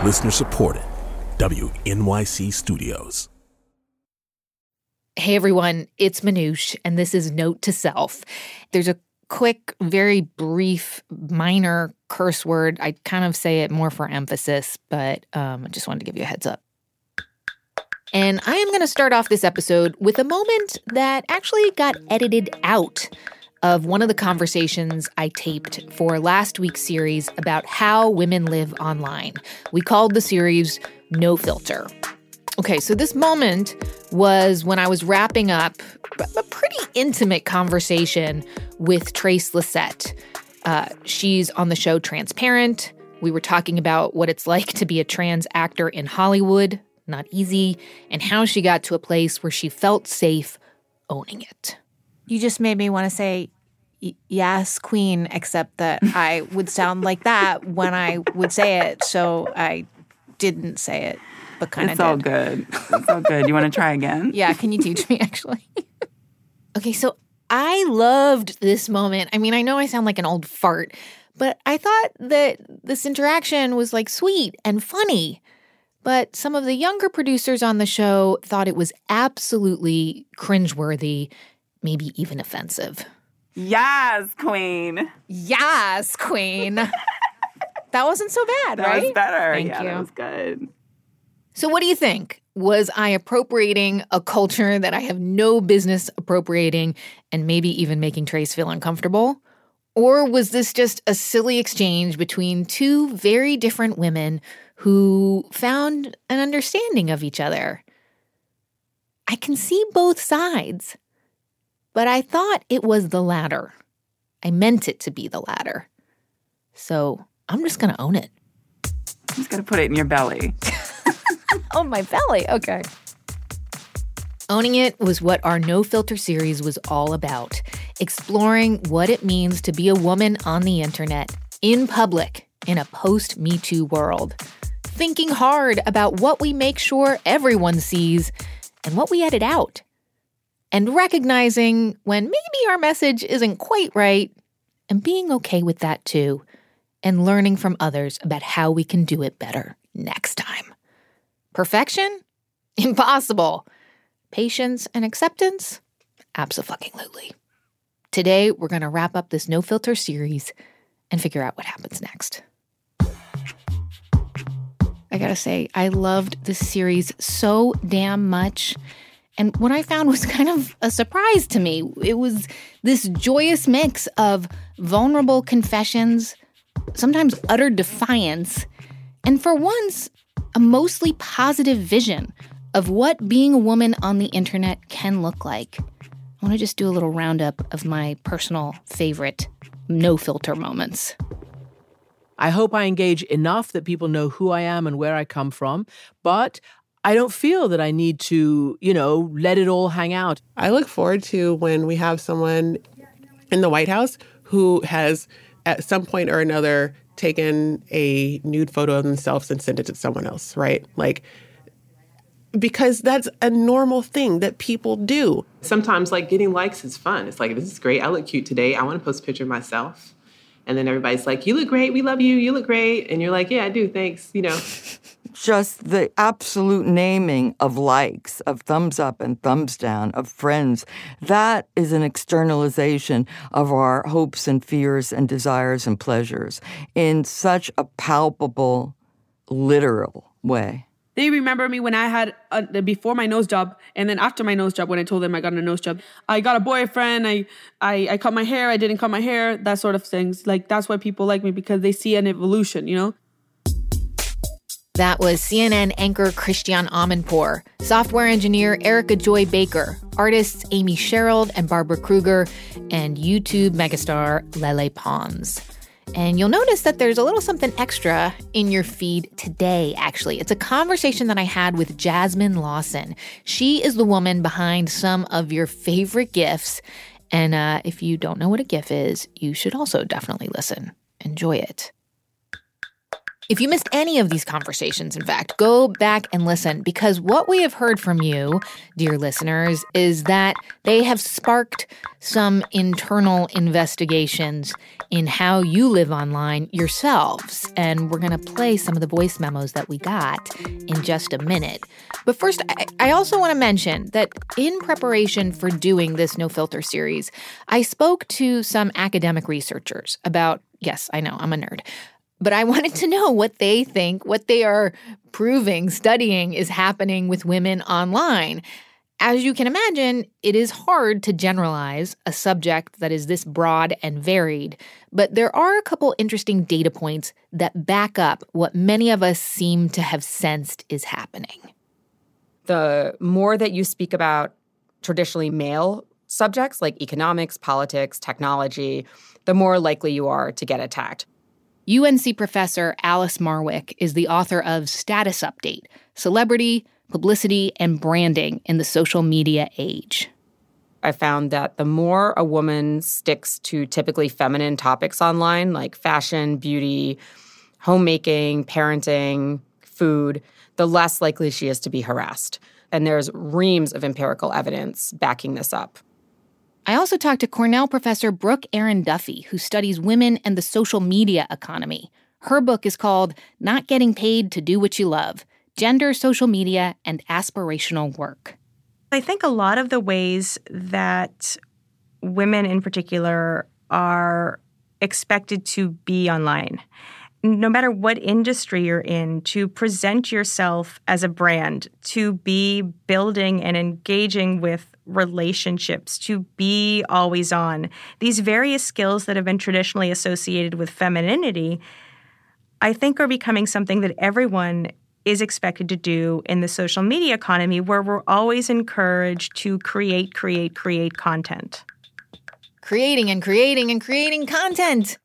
Listener supported. WNYC Studios. Hey everyone, it's Manoush, and this is Note to Self. There's a quick, very brief, minor curse word. I kind of say it more for emphasis, but I just wanted to give you a heads up. And I am going to start off this episode with a moment that actually got edited out of one of the conversations I taped for last week's series about how women live online. We called the series No Filter. Okay, so this moment was when I was wrapping up a pretty intimate conversation with Trace Lysette. She's on the show Transparent. We were talking about what it's like to be a trans actor in Hollywood, not easy, and how she got to a place where she felt safe owning it. You just made me want to say, yes, queen, except that I would sound like that when I would say it, so I didn't say it, but kind of did. It's all good. It's all good. You want to try again? Yeah, can you teach me, actually? Okay, so I loved this moment. I mean, I know I sound like an old fart, but I thought that this interaction was, like, sweet and funny. But some of the younger producers on the show thought it was absolutely cringeworthy, maybe even offensive. Yes, queen. Yes, queen. That wasn't so bad, right? That was better. Thank you. That was good. So what do you think? Was I appropriating a culture that I have no business appropriating and maybe even making Trace feel uncomfortable? Or was this just a silly exchange between two very different women who found an understanding of each other? I can see both sides, but I thought it was the latter. I meant it to be the latter. So I'm just going to own it. I'm just going to put it in your belly. Oh, my belly. Okay. Owning It was what our No Filter series was all about, exploring what it means to be a woman on the internet, in public, in a post-Me Too world, thinking hard about what we make sure everyone sees and what we edit out, and recognizing when maybe our message isn't quite right, and being okay with that too, and learning from others about how we can do it better next time. Perfection? Impossible. Patience and acceptance? Abso-fucking-lutely. Today, we're going to wrap up this No Filter series and figure out what happens next. I gotta say, I loved this series so damn much. And what I found was kind of a surprise to me. It was this joyous mix of vulnerable confessions, sometimes utter defiance, and for once, a mostly positive vision of what being a woman on the internet can look like. I want to just do a little roundup of my personal favorite no filter moments. I hope I engage enough that people know who I am and where I come from, but I don't feel that I need to, let it all hang out. I look forward to when we have someone in the White House who has, at some point or another, taken a nude photo of themselves and sent it to someone else, right? Because that's a normal thing that people do. Sometimes, getting likes is fun. It's this is great. I look cute today. I want to post a picture of myself. And then everybody's like, you look great. We love you. You look great. And you're like, yeah, I do. Thanks. Just the absolute naming of likes, of thumbs up and thumbs down, of friends, that is an externalization of our hopes and fears and desires and pleasures in such a palpable, literal way. They remember me when I had, before my nose job, and then after my nose job, when I told them I got a nose job. I got a boyfriend, I cut my hair, I didn't cut my hair, that sort of things. That's why people like me, because they see an evolution, That was CNN anchor Christiane Amanpour, software engineer Erica Joy Baker, artists Amy Sherald and Barbara Kruger, and YouTube megastar Lele Pons. And you'll notice that there's a little something extra in your feed today, actually. It's a conversation that I had with Jasmine Lawson. She is the woman behind some of your favorite GIFs. And if you don't know what a GIF is, you should also definitely listen. Enjoy it. If you missed any of these conversations, in fact, go back and listen, because what we have heard from you, dear listeners, is that they have sparked some internal investigations in how you live online yourselves. And we're going to play some of the voice memos that we got in just a minute. But first, I also want to mention that in preparation for doing this No Filter series, I spoke to some academic researchers about, yes, I know, I'm a nerd, but I wanted to know what they think, what they are proving, studying is happening with women online. As you can imagine, it is hard to generalize a subject that is this broad and varied, but there are a couple interesting data points that back up what many of us seem to have sensed is happening. The more that you speak about traditionally male subjects like economics, politics, technology, the more likely you are to get attacked. UNC professor Alice Marwick is the author of Status Update, Celebrity, Publicity, and Branding in the Social Media Age. I found that the more a woman sticks to typically feminine topics online, like fashion, beauty, homemaking, parenting, food, the less likely she is to be harassed. And there's reams of empirical evidence backing this up. I also talked to Cornell professor Brooke Aaron Duffy, who studies women and the social media economy. Her book is called Not Getting Paid to Do What You Love: Gender, Social Media, and Aspirational Work. I think a lot of the ways that women in particular are expected to be online, no matter what industry you're in, to present yourself as a brand, to be building and engaging with relationships, to be always on. These various skills that have been traditionally associated with femininity, I think are becoming something that everyone is expected to do in the social media economy, where we're always encouraged to create content. Creating and creating and creating content.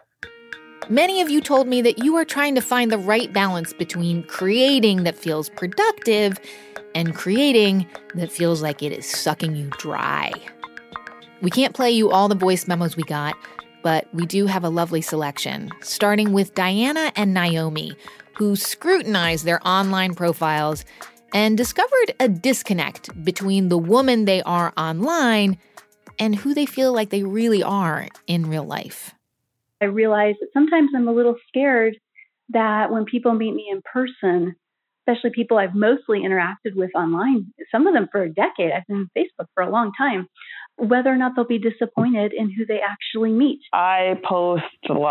Many of you told me that you are trying to find the right balance between creating that feels productive and creating that feels like it is sucking you dry. We can't play you all the voice memos we got, but we do have a lovely selection, starting with Diana and Naomi, who scrutinized their online profiles and discovered a disconnect between the woman they are online and who they feel like they really are in real life. I realize that sometimes I'm a little scared that when people meet me in person, especially people I've mostly interacted with online, some of them for a decade, I've been on Facebook for a long time, whether or not they'll be disappointed in who they actually meet. I post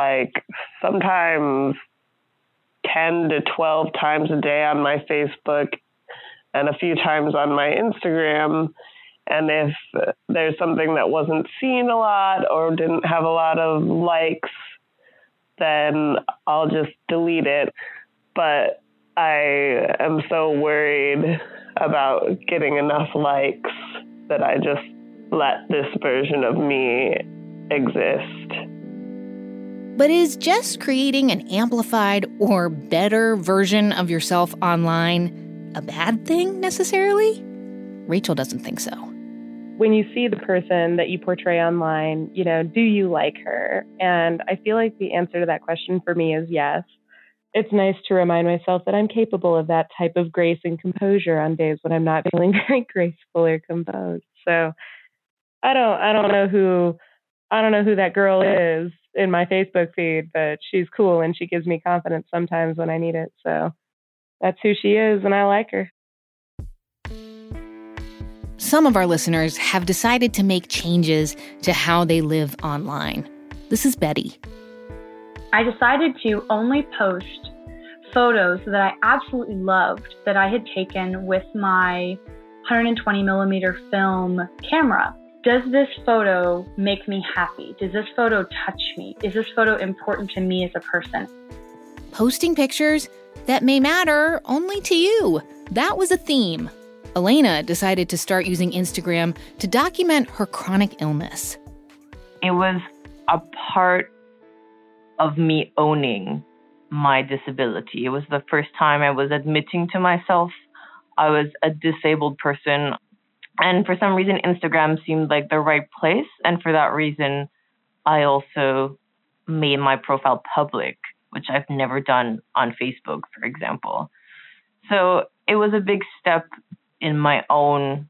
sometimes 10 to 12 times a day on my Facebook and a few times on my Instagram. And if there's something that wasn't seen a lot or didn't have a lot of likes, then I'll just delete it. But I am so worried about getting enough likes that I just let this version of me exist. But is just creating an amplified or better version of yourself online a bad thing necessarily? Rachel doesn't think so. When you see the person that you portray online, do you like her? And I feel like the answer to that question for me is yes. It's nice to remind myself that I'm capable of that type of grace and composure on days when I'm not feeling very graceful or composed. So I don't know who that girl is in my Facebook feed, but she's cool and she gives me confidence sometimes when I need it. So that's who she is, and I like her. Some of our listeners have decided to make changes to how they live online. This is Betty. I decided to only post photos that I absolutely loved that I had taken with my 120 millimeter film camera. Does this photo make me happy? Does this photo touch me? Is this photo important to me as a person? Posting pictures that may matter only to you. That was a theme. Elena decided to start using Instagram to document her chronic illness. It was a part of me owning my disability. It was the first time I was admitting to myself I was a disabled person. And for some reason, Instagram seemed like the right place. And for that reason, I also made my profile public which I've never done on Facebook, for example. So it was a big step in my own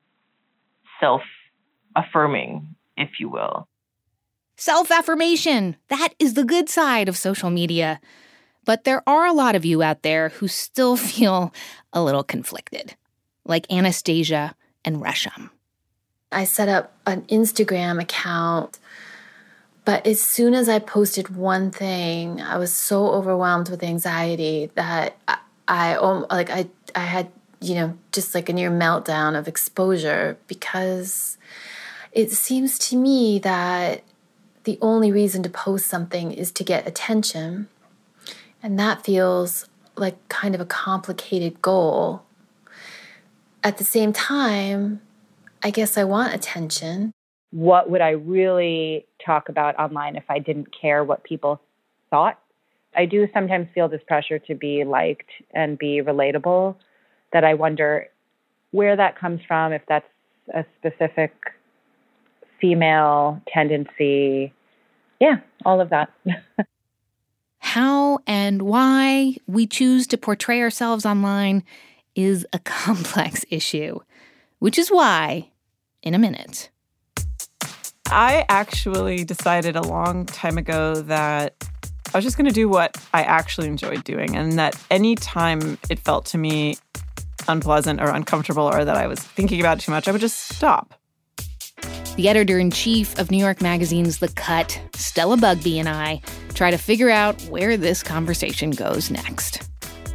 self-affirming, if you will. Self-affirmation. That is the good side of social media. But there are a lot of you out there who still feel a little conflicted, like Anastasia and Resham. I set up an Instagram account, but as soon as I posted one thing, I was so overwhelmed with anxiety that I had, just like a near meltdown of exposure, because it seems to me that the only reason to post something is to get attention. And that feels like kind of a complicated goal. At the same time, I guess I want attention. What would I really talk about online if I didn't care what people thought? I do sometimes feel this pressure to be liked and be relatable, that I wonder where that comes from, if that's a specific female tendency. Yeah, all of that. How and why we choose to portray ourselves online is a complex issue, which is why, in a minute. I actually decided a long time ago that I was just going to do what I actually enjoyed doing, and that any time it felt to me unpleasant or uncomfortable or that I was thinking about it too much, I would just stop. The editor-in-chief of New York Magazine's The Cut, Stella Bugbee, and I try to figure out where this conversation goes next.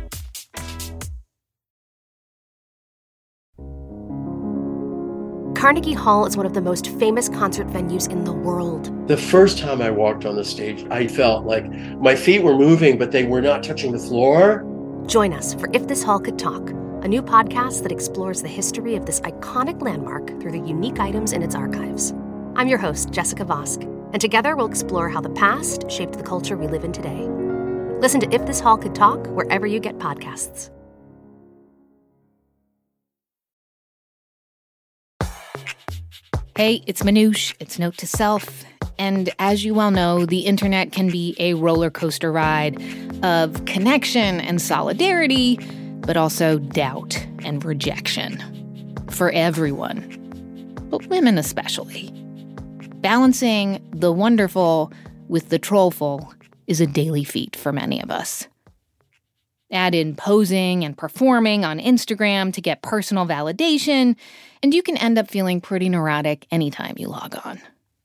Carnegie Hall is one of the most famous concert venues in the world. The first time I walked on the stage, I felt like my feet were moving, but they were not touching the floor. Join us for If This Hall Could Talk, a new podcast that explores the history of this iconic landmark through the unique items in its archives. I'm your host, Jessica Vosk, and together we'll explore how the past shaped the culture we live in today. Listen to If This Hall Could Talk wherever you get podcasts. Hey, it's Manoush. It's Note to Self. And as you well know, the internet can be a roller coaster ride of connection and solidarity, but also doubt and rejection. For everyone, but women especially. Balancing the wonderful with the trollful is a daily feat for many of us. Add in posing and performing on Instagram to get personal validation, and you can end up feeling pretty neurotic anytime you log on.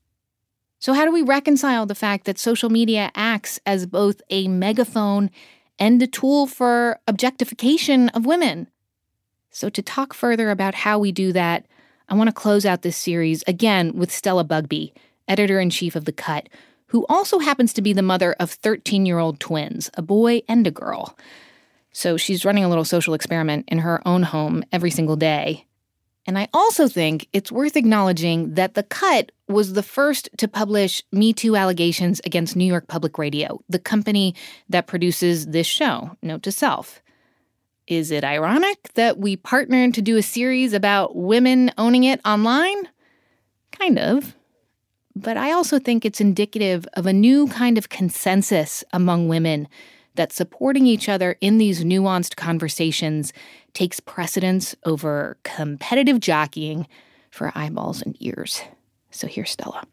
So how do we reconcile the fact that social media acts as both a megaphone and a tool for objectification of women? So to talk further about how we do that, I want to close out this series again with Stella Bugbee, editor-in-chief of The Cut, who also happens to be the mother of 13-year-old twins, a boy and a girl. So she's running a little social experiment in her own home every single day. And I also think it's worth acknowledging that The Cut was the first to publish Me Too allegations against New York Public Radio, the company that produces this show, Note to Self. Is it ironic that we partnered to do a series about women owning it online? Kind of. But I also think it's indicative of a new kind of consensus among women that supporting each other in these nuanced conversations takes precedence over competitive jockeying for eyeballs and ears. So here's Stella.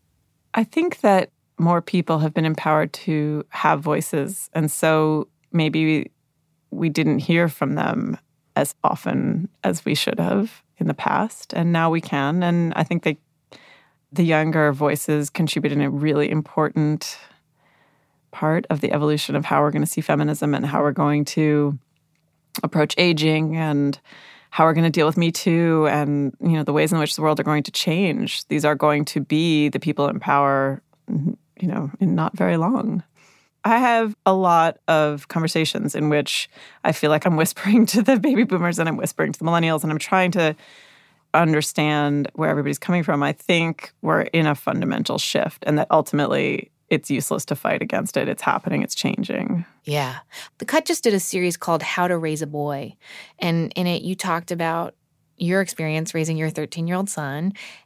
I think that more people have been empowered to have voices, and so maybe we didn't hear from them as often as we should have in the past, and now we can. And I think the younger voices contribute in a really important part of the evolution of how we're going to see feminism and how we're going to approach aging and how we're going to deal with Me Too and, the ways in which the world are going to change. These are going to be the people in power, in not very long. I have a lot of conversations in which I feel like I'm whispering to the baby boomers and I'm whispering to the millennials and I'm trying to understand where everybody's coming from. I think we're in a fundamental shift and that ultimately it's useless to fight against it. It's happening. It's changing. Yeah. The Cut just did a series called How to Raise a Boy. And in it, you talked about your experience raising your 13-year-old son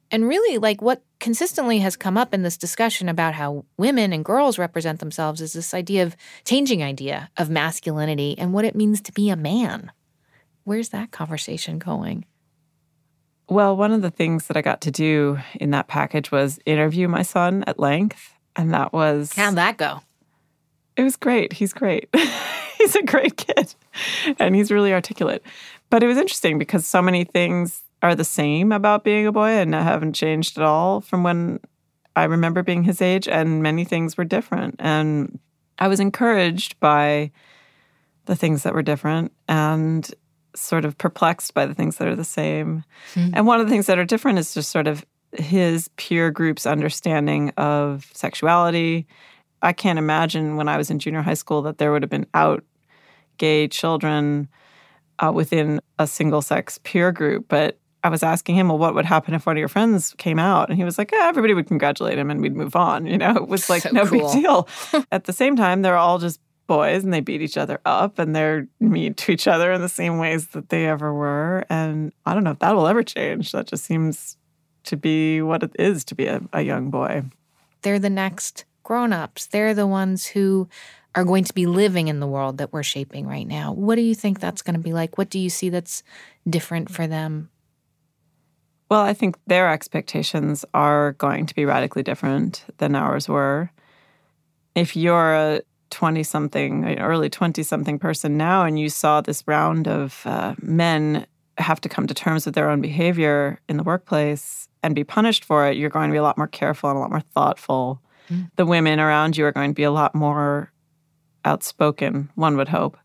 And really, like, what consistently has come up in this discussion about how women and girls represent themselves is this changing idea of masculinity and what it means to be a man. Where's that conversation going? Well, one of the things that I got to do in that package was interview my son at length. And that was... How'd that go? It was great. He's great. He's a great kid. And he's really articulate. But it was interesting because so many things are the same about being a boy and haven't changed at all from when I remember being his age, and many things were different. And I was encouraged by the things that were different and sort of perplexed by the things that are the same. And one of the things that are different is just sort of his peer group's understanding of sexuality. I can't imagine when I was in junior high school that there would have been out gay children within a single-sex peer group. But I was asking him, well, what would happen if one of your friends came out? And he was like, everybody would congratulate him and we'd move on. It was like no big deal. At the same time, they're all just boys and they beat each other up and they're mean to each other in the same ways that they ever were. And I don't know if that will ever change. That just seems to be what it is to be a young boy. They're the next grown-ups. They're the ones who are going to be living in the world that we're shaping right now. What do you think that's going to be like? What do you see that's different for them? Well, I think their expectations are going to be radically different than ours were. If you're a 20-something, early 20-something person now, and you saw this round of men have to come to terms with their own behavior in the workplace and be punished for it, you're going to be a lot more careful and a lot more thoughtful. The women around you are going to be a lot more outspoken, one would hope.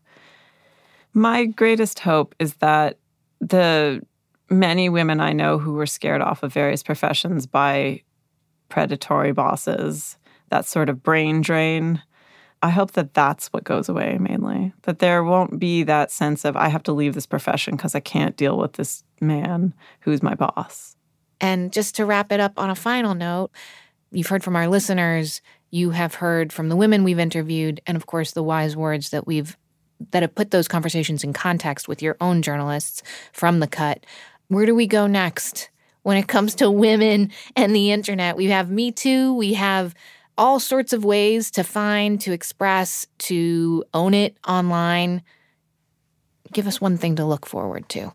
My greatest hope is that the many women I know who were scared off of various professions by predatory bosses, that sort of brain drain, I hope that that's what goes away mainly. That there won't be that sense of, I have to leave this profession because I can't deal with this man who's my boss. And just to wrap it up on a final note, you've heard from our listeners, you have heard from the women we've interviewed, and of course the wise words that have put those conversations in context with your own journalists from The Cut. Where do we go next when it comes to women and the internet? We have Me Too, we have all sorts of ways to find, to express, to own it online. Give us one thing to look forward to.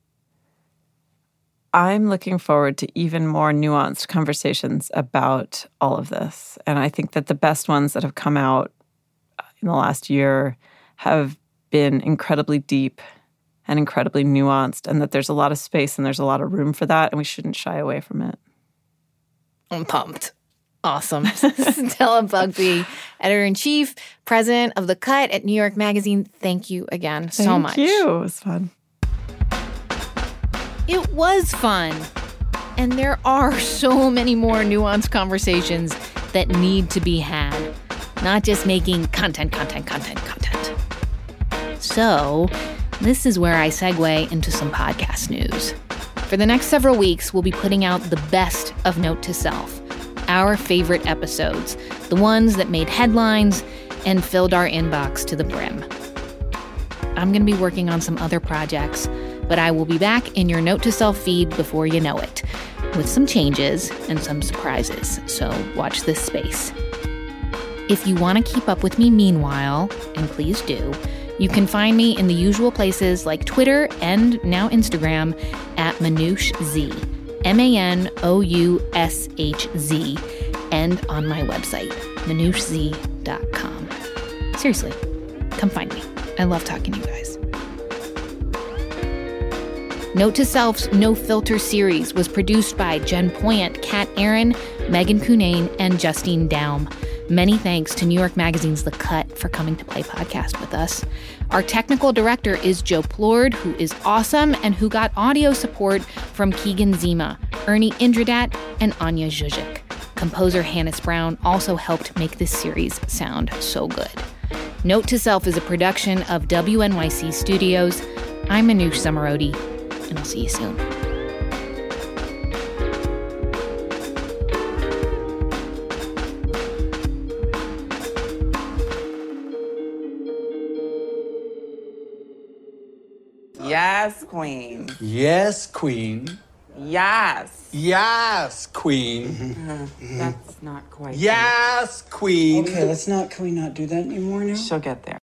I'm looking forward to even more nuanced conversations about all of this. And I think that the best ones that have come out in the last year have been incredibly deep and incredibly nuanced, and that there's a lot of space and there's a lot of room for that, and we shouldn't shy away from it. I'm pumped. Awesome. Stella Bugbee, editor-in-chief, president of The Cut at New York Magazine. Thank you again so much. Thank you. It was fun. It was fun. And there are so many more nuanced conversations that need to be had, not just making content. So, this is where I segue into some podcast news. For the next several weeks, we'll be putting out the best of Note to Self, our favorite episodes, the ones that made headlines and filled our inbox to the brim. I'm going to be working on some other projects, but I will be back in your Note to Self feed before you know it, with some changes and some surprises, so watch this space. If you want to keep up with me meanwhile, and please do, you can find me in the usual places like Twitter and now Instagram at ManoushZ, ManoushZ, and on my website, ManoushZ.com. Seriously, come find me. I love talking to you guys. Note to Self's No Filter series was produced by Jen Poyant, Kat Aaron, Megan Cunane, and Justine Daum. Many thanks to New York Magazine's The Cut for coming to play podcast with us. Our technical director is Joe Plord, who is awesome and who got audio support from Keegan Zima, Ernie Indradat, and Anya Zuzik. Composer Hannes Brown also helped make this series sound so good. Note to Self is a production of WNYC Studios. I'm Manoush Zomorodi, and I'll see you soon. Yes, queen. Yes, queen. Yes. Yes, queen. That's not quite. Yes, queen. Okay, can we not do that anymore now? She'll get there.